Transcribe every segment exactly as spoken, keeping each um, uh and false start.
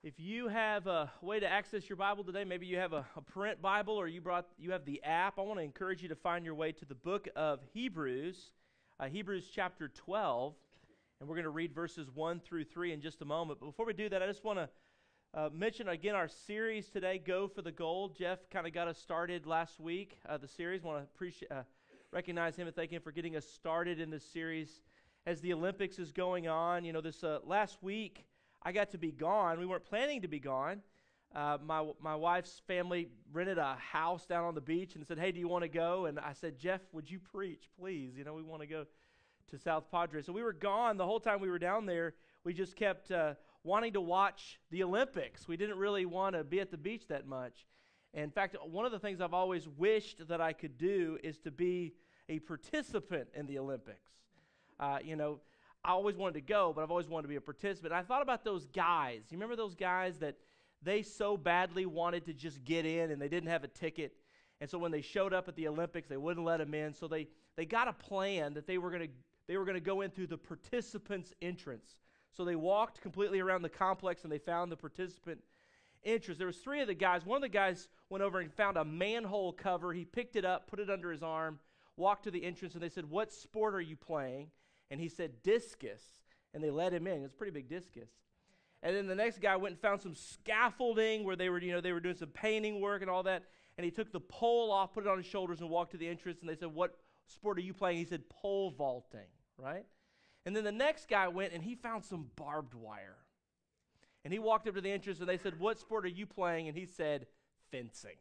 If you have a way to access your Bible today, maybe you have a, a print Bible or you brought you have the app, I want to encourage you to find your way to the book of Hebrews, uh, Hebrews chapter twelve, and we're going to read verses one through three in just a moment. But before we do that, I just want to uh, mention again our series today, Go for the Gold. Jeff kind of got us started last week, uh, the series. I want to appreciate, uh, recognize him and thank him for getting us started in this series as the Olympics is going on. You know, this uh, last week, I got to be gone. We weren't planning to be gone. Uh, my my wife's family rented a house down on the beach and said, hey, do you want to go? And I said, Jeff, would you preach, please? You know, we want to go to South Padre. So we were gone the whole time we were down there. We just kept uh, wanting to watch the Olympics. We didn't really want to be at the beach that much. And in fact, one of the things I've always wished that I could do is to be a participant in the Olympics. Uh, you know, I always wanted to go, but I've always wanted to be a participant. I thought about those guys. You remember those guys that they so badly wanted to just get in and they didn't have a ticket? And so when they showed up at the Olympics, they wouldn't let them in. So they, they got a plan that they were going to they were going to go in through the participants' entrance. So they walked completely around the complex and they found the participant entrance. There was three of the guys. One of the guys went over and found a manhole cover. He picked it up, put it under his arm, walked to the entrance, and they said, what sport are you playing? And he said, discus, and they let him in. It was a pretty big discus. And then the next guy went and found some scaffolding where they were, you know, they were doing some painting work and all that, and he took the pole off, put it on his shoulders, and walked to the entrance, and they said, what sport are you playing? He said, pole vaulting, right? And then the next guy went, and he found some barbed wire. And he walked up to the entrance, and they said, what sport are you playing? And he said, fencing.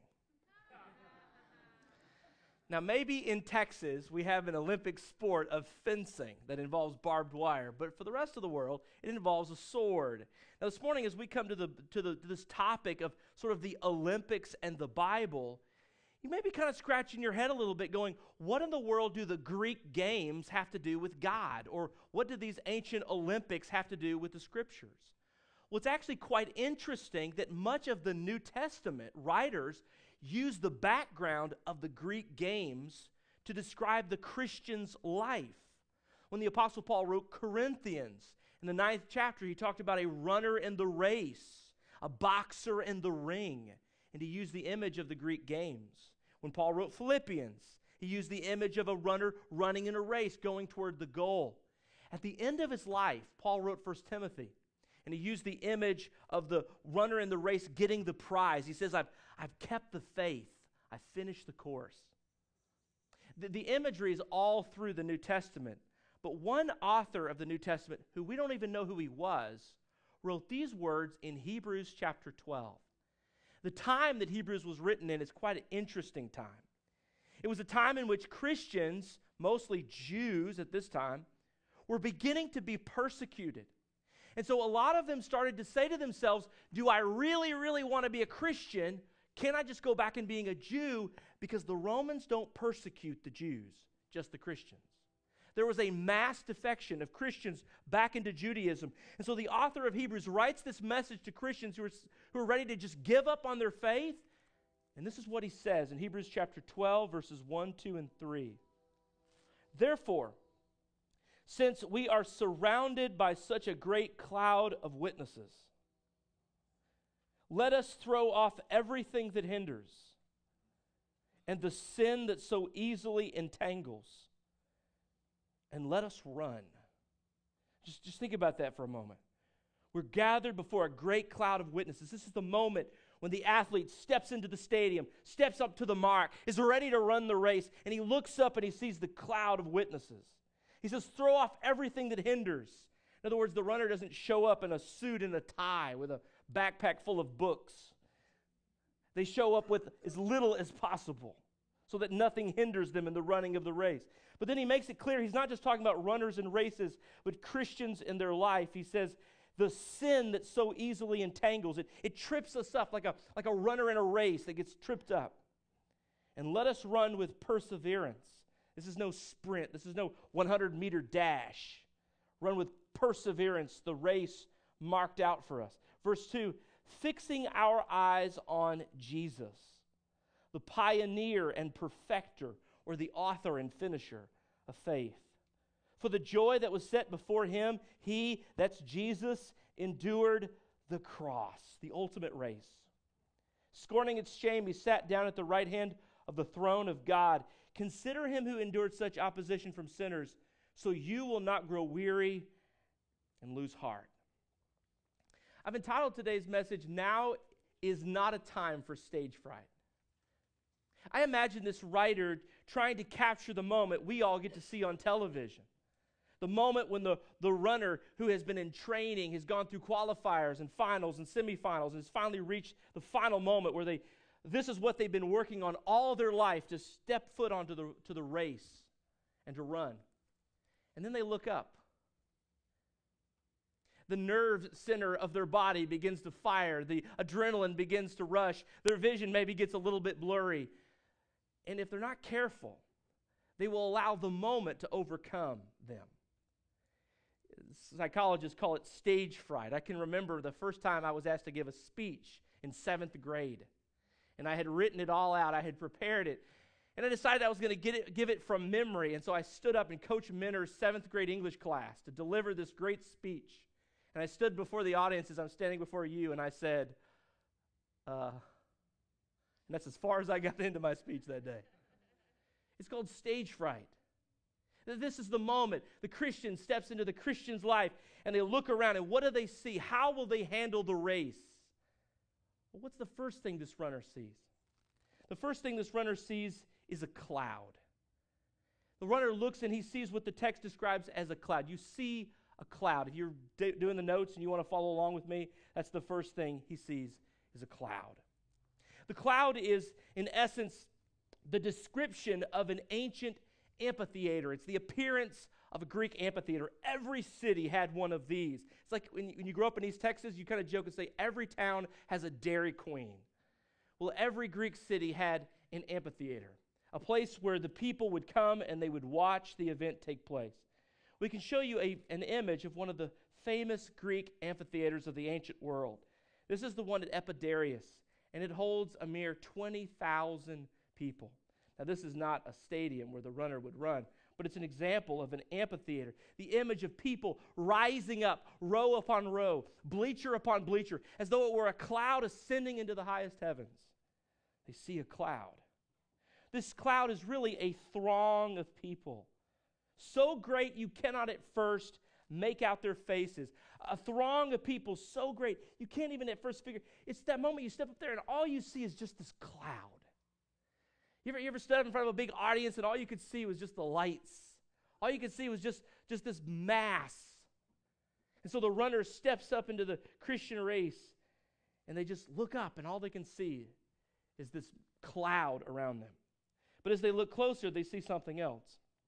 Now, maybe in Texas, we have an Olympic sport of fencing that involves barbed wire, but for the rest of the world, it involves a sword. Now, this morning, as we come to the to the to this topic of sort of the Olympics and the Bible, you may be kind of scratching your head a little bit going, what in the world do the Greek games have to do with God? Or what do these ancient Olympics have to do with the Scriptures? Well, it's actually quite interesting that much of the New Testament writers use the background of the Greek games to describe the Christian's life. When the Apostle Paul wrote Corinthians, in the ninth chapter, he talked about a runner in the race, a boxer in the ring, and he used the image of the Greek games. When Paul wrote Philippians, he used the image of a runner running in a race, going toward the goal. At the end of his life, Paul wrote First Timothy, and he used the image of the runner in the race getting the prize. He says, I've, I've kept the faith. I've finished the course. The, the imagery is all through the New Testament. But one author of the New Testament, who we don't even know who he was, wrote these words in Hebrews chapter twelve. The time that Hebrews was written in is quite an interesting time. It was a time in which Christians, mostly Jews at this time, were beginning to be persecuted. And so a lot of them started to say to themselves, do I really, really want to be a Christian? Can I just go back and being a Jew? Because the Romans don't persecute the Jews, just the Christians. There was a mass defection of Christians back into Judaism. And so the author of Hebrews writes this message to Christians who are, who are ready to just give up on their faith. And this is what he says in Hebrews chapter twelve, verses one, two, and three. Therefore, since we are surrounded by such a great cloud of witnesses, let us throw off everything that hinders and the sin that so easily entangles, and let us run. Just, just think about that for a moment. We're gathered before a great cloud of witnesses. This is the moment when the athlete steps into the stadium, steps up to the mark, is ready to run the race, and he looks up and he sees the cloud of witnesses. He says, throw off everything that hinders. In other words, the runner doesn't show up in a suit and a tie with a backpack full of books. They show up with as little as possible so that nothing hinders them in the running of the race. But then he makes it clear he's not just talking about runners and races, but Christians in their life. He says, the sin that so easily entangles, it, it trips us up like a, like a runner in a race that gets tripped up. And let us run with perseverance. This is no sprint. This is no hundred meter dash. Run with perseverance the race marked out for us. Verse two, fixing our eyes on Jesus, the pioneer and perfecter, or the author and finisher of faith. For the joy that was set before him, he, that's Jesus, endured the cross, the ultimate race. Scorning its shame, he sat down at the right hand of the throne of God. Consider him who endured such opposition from sinners, so you will not grow weary and lose heart. I've entitled today's message, Now is Not a Time for Stage Fright. I imagine this writer trying to capture the moment we all get to see on television. The moment when the, the runner who has been in training has gone through qualifiers and finals and semifinals and has finally reached the final moment where they, this is what they've been working on all their life, to step foot onto the, to the race and to run. And then they look up. The nerve center of their body begins to fire. The adrenaline begins to rush. Their vision maybe gets a little bit blurry. And if they're not careful, they will allow the moment to overcome them. Psychologists call it stage fright. I can remember the first time I was asked to give a speech in seventh grade. And I had written it all out. I had prepared it. And I decided I was going to get it, give it from memory. And so I stood up in Coach Minner's seventh grade English class to deliver this great speech. And I stood before the audience as I'm standing before you, and I said, uh, and that's as far as I got into my speech that day. It's called stage fright. This is the moment the Christian steps into the Christian's life, and they look around, and what do they see? How will they handle the race? Well, what's the first thing this runner sees? The first thing this runner sees is a cloud. The runner looks and he sees what the text describes as a cloud. You see a cloud. If you're d- doing the notes and you want to follow along with me, that's the first thing he sees is a cloud. The cloud is, in essence, the description of an ancient amphitheater. It's the appearance of a Greek amphitheater. Every city had one of these. It's like when you, when you grow up in East Texas, you kind of joke and say every town has a Dairy Queen. Well, every Greek city had an amphitheater, a place where the people would come and they would watch the event take place. We can show you a, an image of one of the famous Greek amphitheaters of the ancient world. This is the one at Epidarius, and it holds a mere twenty thousand people. Now, this is not a stadium where the runner would run, but it's an example of an amphitheater. The image of people rising up, row upon row, bleacher upon bleacher, as though it were a cloud ascending into the highest heavens. They see a cloud. This cloud is really a throng of people. So great you cannot at first make out their faces. A throng of people so great you can't even at first figure. It's that moment you step up there and all you see is just this cloud. You ever, you ever stood up in front of a big audience and all you could see was just the lights? All you could see was just, just this mass. And so the runner steps up into the Christian race and they just look up and all they can see is this cloud around them. But as they look closer, they see something else.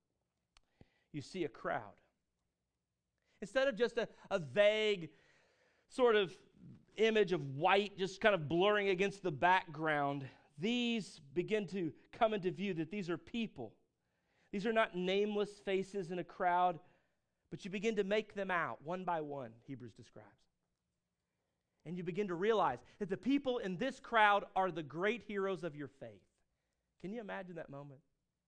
You see a crowd. Instead of just a, a vague sort of image of white just kind of blurring against the background, these begin to come into view that these are people. These are not nameless faces in a crowd, but you begin to make them out one by one, Hebrews describes. And you begin to realize that the people in this crowd are the great heroes of your faith. Can you imagine that moment?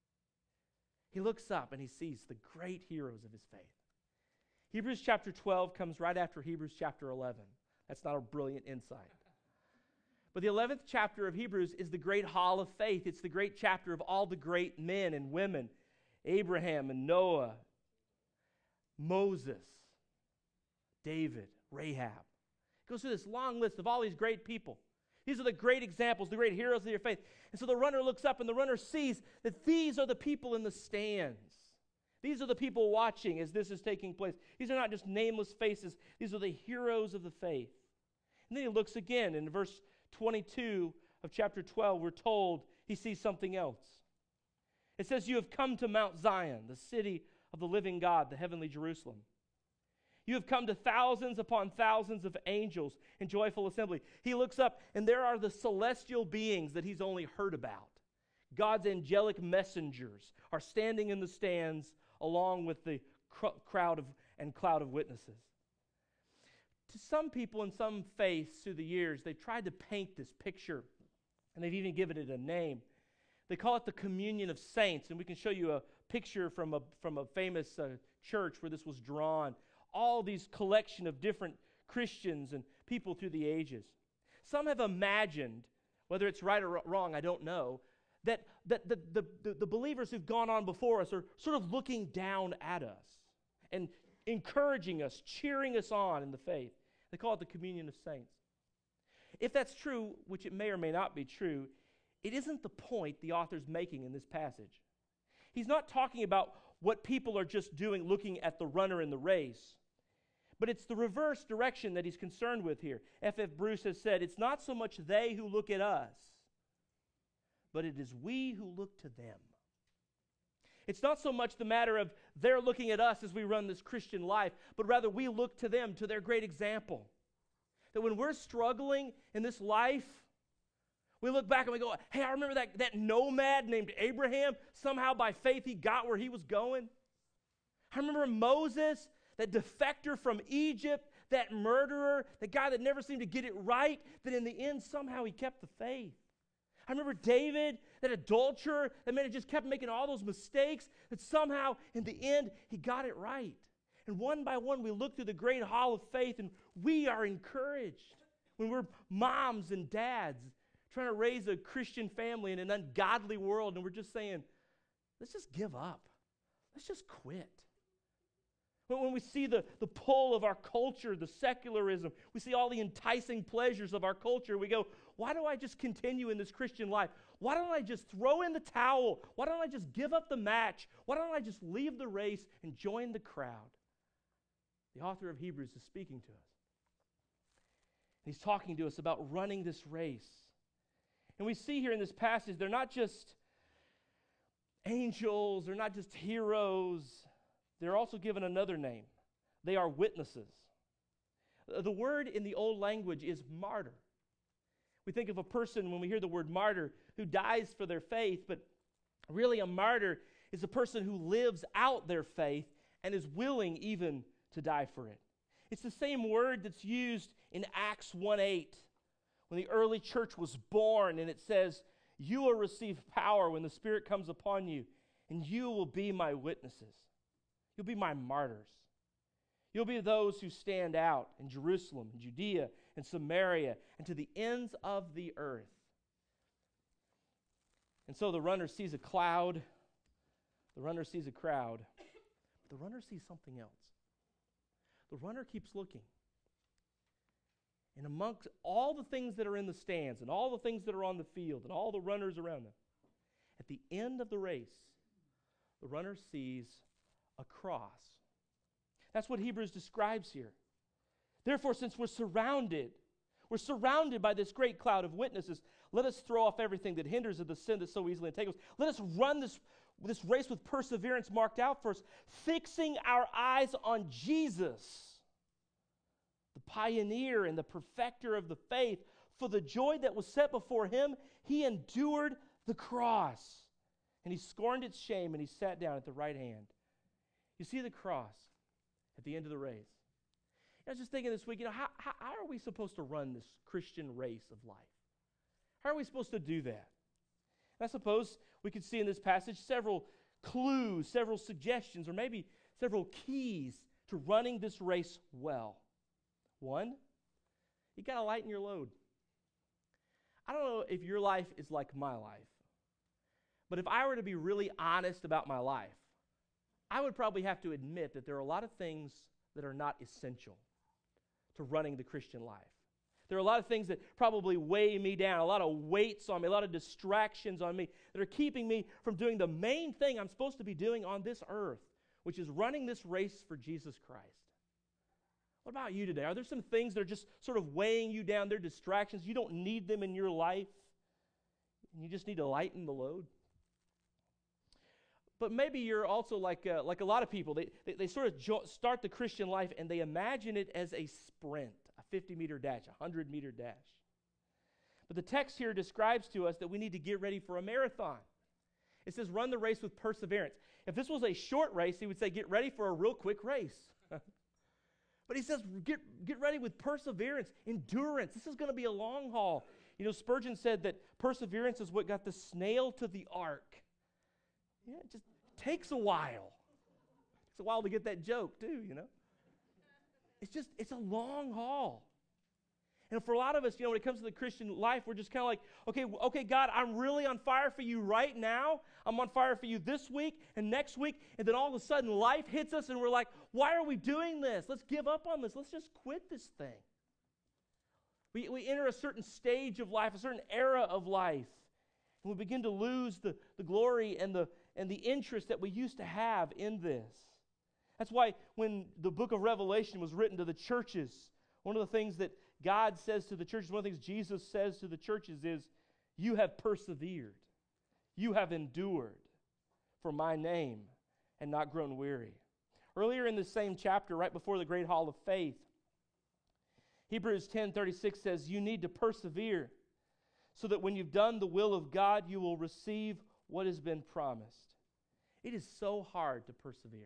He looks up and he sees the great heroes of his faith. Hebrews chapter twelve comes right after Hebrews chapter eleven. That's not a brilliant insight. But the eleventh chapter of Hebrews is the great hall of faith. It's the great chapter of all the great men and women. Abraham and Noah, Moses, David, Rahab. It goes through this long list of all these great people. These are the great examples, the great heroes of your faith. And so the runner looks up and the runner sees that these are the people in the stands. These are the people watching as this is taking place. These are not just nameless faces. These are the heroes of the faith. And then he looks again. In verse twenty-two of chapter twelve, we're told he sees something else. It says, you have come to Mount Zion, the city of the living God, the heavenly Jerusalem. You have come to thousands upon thousands of angels in joyful assembly. He looks up, and there are the celestial beings that he's only heard about. God's angelic messengers are standing in the stands along with the cr- crowd of, and cloud of witnesses. To some people in some faiths through the years, they've tried to paint this picture, and they've even given it a name. They call it the communion of saints, and we can show you a picture from a, from a famous uh, church where this was drawn. All these collection of different Christians and people through the ages. Some have imagined, whether it's right or wrong, I don't know, that, that the, the, the, the believers who've gone on before us are sort of looking down at us and encouraging us, cheering us on in the faith. They call it the communion of saints. If that's true, which it may or may not be true, it isn't the point the author's making in this passage. He's not talking about what people are just doing, looking at the runner in the race, but it's the reverse direction that he's concerned with here. F F Bruce has said, it's not so much they who look at us, but it is we who look to them. It's not so much the matter of they're looking at us as we run this Christian life, but rather we look to them, to their great example. That when we're struggling in this life, we look back and we go, hey, I remember that, that nomad named Abraham. Somehow by faith he got where he was going. I remember Moses, that defector from Egypt, that murderer, the guy that never seemed to get it right, that in the end somehow he kept the faith. I remember David, that adulterer, that man just kept making all those mistakes, that somehow in the end he got it right. And one by one we look through the great hall of faith and we are encouraged when we're moms and dads trying to raise a Christian family in an ungodly world, and we're just saying, let's just give up. Let's just quit. But when we see the, the pull of our culture, the secularism, we see all the enticing pleasures of our culture, we go, why do I just continue in this Christian life? Why don't I just throw in the towel? Why don't I just give up the match? Why don't I just leave the race and join the crowd? The author of Hebrews is speaking to us. He's talking to us about running this race. And we see here in this passage, they're not just angels, they're not just heroes, they're also given another name. They are witnesses. The word in the old language is martyr. We think of a person, when we hear the word martyr, who dies for their faith, but really a martyr is a person who lives out their faith and is willing even to die for it. It's the same word that's used in Acts one eight, when the early church was born, and it says, you will receive power when the Spirit comes upon you, and you will be my witnesses. You'll be my martyrs. You'll be those who stand out in Jerusalem, and Judea, and Samaria, and to the ends of the earth. And so the runner sees a cloud, the runner sees a crowd, but the runner sees something else. The runner keeps looking. And amongst all the things that are in the stands, and all the things that are on the field, and all the runners around them, at the end of the race, the runner sees a cross. That's what Hebrews describes here. Therefore, since we're surrounded, we're surrounded by this great cloud of witnesses, let us throw off everything that hinders of the sin that so easily entangles us. Let us run this, this race with perseverance marked out for us, fixing our eyes on Jesus, the pioneer and the perfecter of the faith. For the joy that was set before him, he endured the cross, and he scorned its shame, and he sat down at the right hand. You see the cross at the end of the race. I was just thinking this week, you know, how, how, how are we supposed to run this Christian race of life? How are we supposed to do that? And I suppose we could see in this passage several clues, several suggestions, or maybe several keys to running this race well. One, you got to lighten your load. I don't know if your life is like my life, but if I were to be really honest about my life, I would probably have to admit that there are a lot of things that are not essential to running the Christian life. There are a lot of things that probably weigh me down, a lot of weights on me, a lot of distractions on me that are keeping me from doing the main thing I'm supposed to be doing on this earth, which is running this race for Jesus Christ. What about you today? Are there some things that are just sort of weighing you down? They're distractions. You don't need them in your life. And you just need to lighten the load. But maybe you're also like uh, like a lot of people. They, they, they sort of jo- start the Christian life and they imagine it as a sprint, a fifty-meter dash, a hundred-meter dash. But the text here describes to us that we need to get ready for a marathon. It says run the race with perseverance. If this was a short race, he would say get ready for a real quick race. But he says get, get ready with perseverance, endurance. This is going to be a long haul. You know, Spurgeon said that perseverance is what got the snail to the ark. Yeah, it just takes a while. It takes a while to get that joke too, you know. It's just, it's a long haul. And for a lot of us, you know, when it comes to the Christian life, we're just kind of like, okay, okay, God, I'm really on fire for you right now. I'm on fire for you this week and next week. And then all of a sudden life hits us and we're like, why are we doing this? Let's give up on this. Let's just quit this thing. We, we enter a certain stage of life, a certain era of life. And we begin to lose the, the glory and the, and the interest that we used to have in this. That's why when the book of Revelation was written to the churches, one of the things that God says to the churches, one of the things Jesus says to the churches is, you have persevered, you have endured for my name and not grown weary. Earlier in the same chapter, right before the great hall of faith, Hebrews ten thirty-six says, you need to persevere so that when you've done the will of God, you will receive what has been promised. It is so hard to persevere.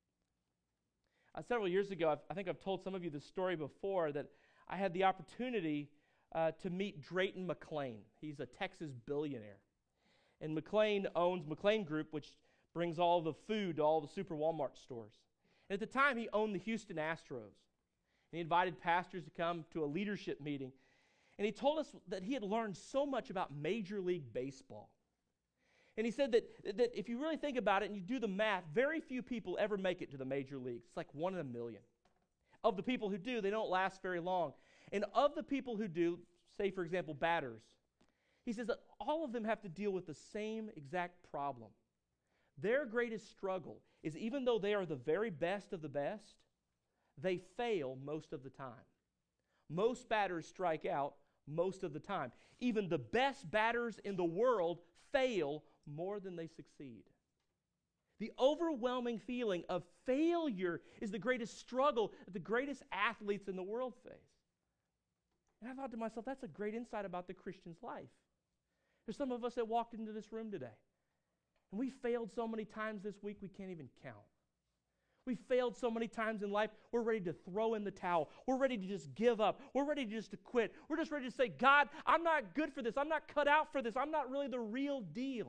Uh, several years ago, I've, I think I've told some of you this story before, that I had the opportunity uh, to meet Drayton McLane. He's a Texas billionaire. And McLane owns McLane Group, which brings all the food to all the super Walmart stores. And at the time, he owned the Houston Astros. And he invited pastors to come to a leadership meeting. And he told us that he had learned so much about Major League Baseball. And he said that, that if you really think about it and you do the math, very few people ever make it to the major leagues. It's like one in a million. Of the people who do, they don't last very long. And of the people who do, say, for example, batters, he says that all of them have to deal with the same exact problem. Their greatest struggle is, even though they are the very best of the best, they fail most of the time. Most batters strike out most of the time. Even the best batters in the world fail more than they succeed. The overwhelming feeling of failure is the greatest struggle that the greatest athletes in the world face. And I thought to myself, that's a great insight about the Christian's life. There's some of us that walked into this room today, and we failed so many times this week we can't even count. We failed so many times in life, we're ready to throw in the towel. We're ready to just give up. We're ready to just to quit. We're just ready to say, God, I'm not good for this. I'm not cut out for this. I'm not really the real deal.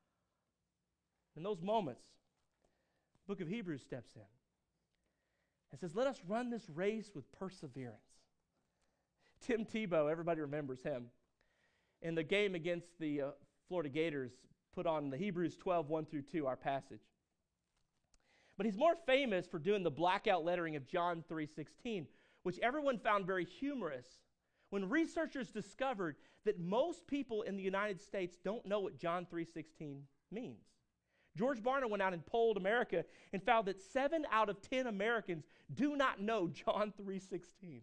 In those moments, the book of Hebrews steps in and says, let us run this race with perseverance. Tim Tebow, everybody remembers him, in the game against the uh, Florida Gators, put on the Hebrews twelve, one through two, our passage. But he's more famous for doing the blackout lettering of John three sixteen, which everyone found very humorous when researchers discovered that most people in the United States don't know what John three sixteen means. George Barna went out and polled America and found that seven out of ten Americans do not know John three sixteen.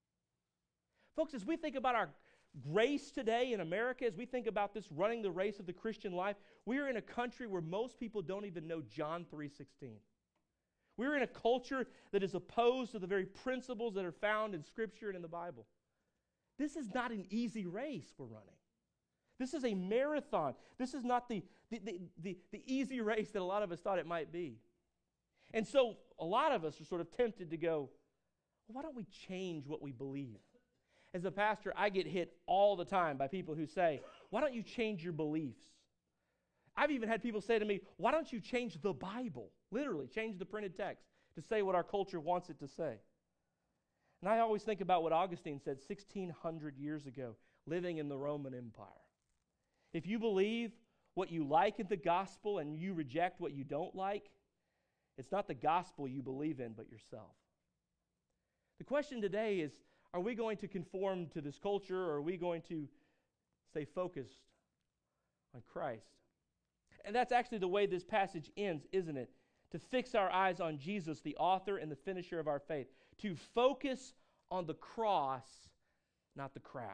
Folks, as we think about our grace today in America, as we think about this running the race of the Christian life, we are in a country where most people don't even know John three sixteen. We're in a culture that is opposed to the very principles that are found in Scripture and in the Bible. This is not an easy race we're running. This is a marathon. This is not the, the, the, the, the easy race that a lot of us thought it might be. And so a lot of us are sort of tempted to go, well, why don't we change what we believe? As a pastor, I get hit all the time by people who say, why don't you change your beliefs? I've even had people say to me, why don't you change the Bible? Literally, change the printed text to say what our culture wants it to say. And I always think about what Augustine said sixteen hundred years ago, living in the Roman Empire. If you believe what you like in the gospel and you reject what you don't like, it's not the gospel you believe in, but yourself. The question today is, are we going to conform to this culture, or are we going to stay focused on Christ? And that's actually the way this passage ends, isn't it? To fix our eyes on Jesus, the author and the finisher of our faith. To focus on the cross, not the crowd.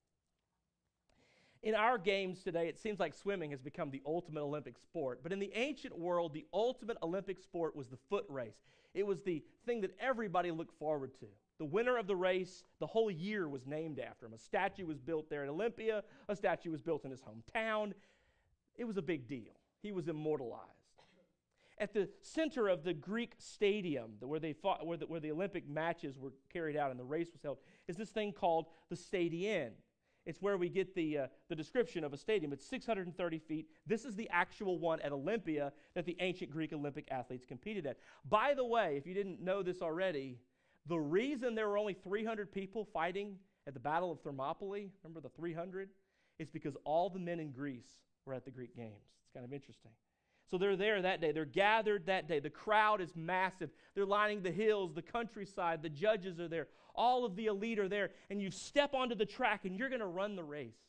In our games today, it seems like swimming has become the ultimate Olympic sport. But in the ancient world, the ultimate Olympic sport was the foot race. It was the thing that everybody looked forward to. The winner of the race, the whole year was named after him. A statue was built there at Olympia. A statue was built in his hometown. It was a big deal. He was immortalized. At the center of the Greek stadium, where they fought, where the, where the Olympic matches were carried out and the race was held, is this thing called the Stadion. It's where we get the, uh, the description of a stadium. It's six hundred thirty feet. This is the actual one at Olympia that the ancient Greek Olympic athletes competed at. By the way, if you didn't know this already, the reason there were only three hundred people fighting at the Battle of Thermopylae, remember the three hundred? It's because all the men in Greece were at the Greek games. It's kind of interesting. So they're there that day. They're gathered that day. The crowd is massive. They're lining the hills, the countryside. The judges are there. All of the elite are there. And you step onto the track and you're going to run the race.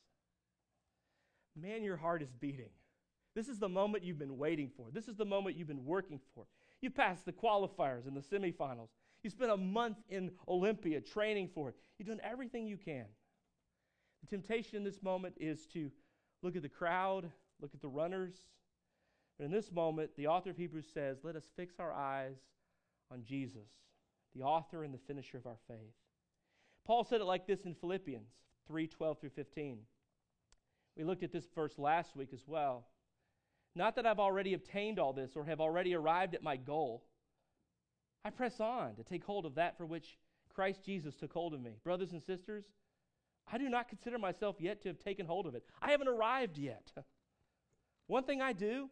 Man, your heart is beating. This is the moment you've been waiting for. This is the moment you've been working for. You passed the qualifiers and the semifinals. You spent a month in Olympia training for it. You've done everything you can. The temptation in this moment is to look at the crowd, look at the runners. But in this moment, the author of Hebrews says, let us fix our eyes on Jesus, the author and the finisher of our faith. Paul said it like this in Philippians three twelve through fifteen. We looked at this verse last week as well. Not that I've already obtained all this or have already arrived at my goal. I press on to take hold of that for which Christ Jesus took hold of me. Brothers and sisters, I do not consider myself yet to have taken hold of it. I haven't arrived yet. One thing I do,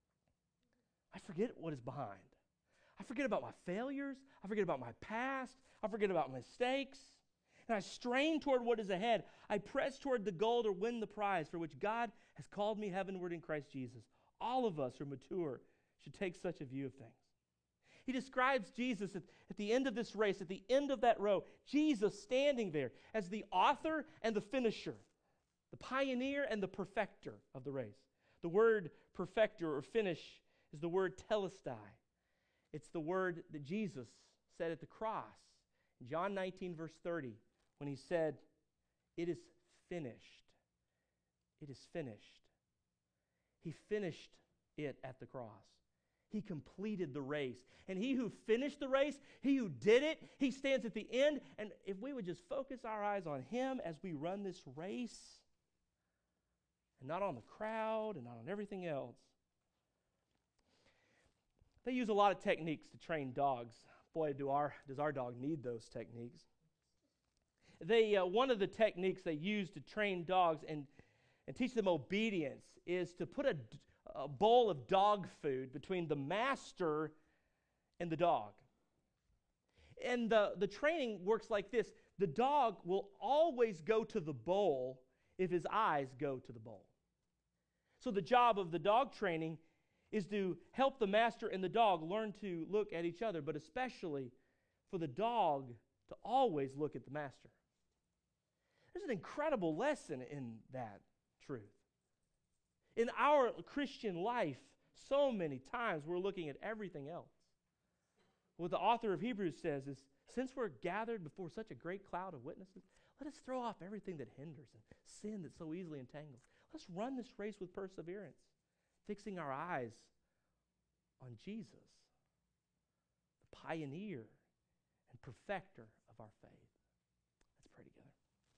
I forget what is behind. I forget about my failures. I forget about my past. I forget about mistakes. And I strain toward what is ahead. I press toward the goal to win the prize for which God has called me heavenward in Christ Jesus. All of us who are mature should take such a view of things. He describes Jesus at, at the end of this race, at the end of that row, Jesus standing there as the author and the finisher, the pioneer and the perfecter of the race. The word perfecter or finish is the word telestai. It's the word that Jesus said at the cross in John nineteen, verse thirty, when he said, it is finished. It is finished. He finished it at the cross. He completed the race. And he who finished the race, he who did it, he stands at the end. And if we would just focus our eyes on him as we run this race, and not on the crowd and not on everything else. They use a lot of techniques to train dogs. Boy, do our, does our dog need those techniques. They, uh, one of the techniques they use to train dogs and, and teach them obedience is to put a, a bowl of dog food between the master and the dog. And the, the training works like this. The dog will always go to the bowl if his eyes go to the bowl. So the job of the dog training is to help the master and the dog learn to look at each other, but especially for the dog to always look at the master. There's an incredible lesson in that truth. In our Christian life, so many times we're looking at everything else. What the author of Hebrews says is, since we're gathered before such a great cloud of witnesses, let us throw off everything that hinders and sin that so easily entangles. Let's run this race with perseverance, fixing our eyes on Jesus, the pioneer and perfecter of our faith. Let's pray together.